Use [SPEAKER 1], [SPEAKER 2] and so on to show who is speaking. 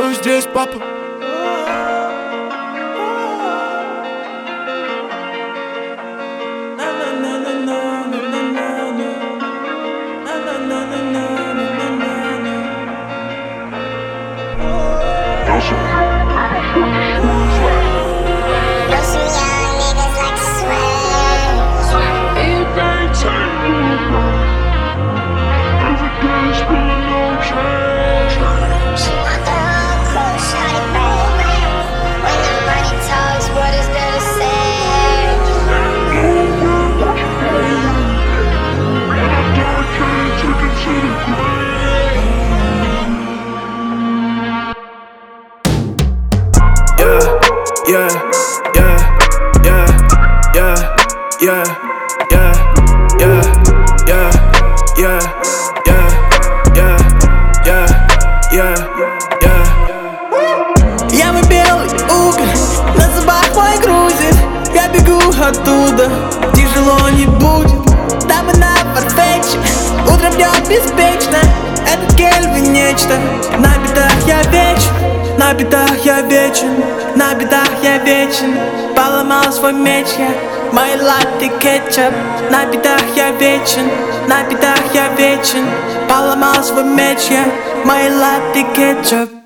[SPEAKER 1] делаю здесь, папа? Yeah, yeah, yeah, yeah, yeah, yeah, yeah, yeah, yeah, yeah, yeah, yeah, yeah.
[SPEAKER 2] Я мой белый уголь, на зубах мой грузит. Я бегу оттуда, тяжело не будет. Дамы на фарфетче, утром бьет беспечно. Этот Кельвин нечто, на бедах я вечен. На бедах я вечен, на бедах я вечен. Поломал свой меч я, мой латте кетчуп. На бедах я вечен, на бедах я вечен. Поломал свой меч я, мой латте кетчуп.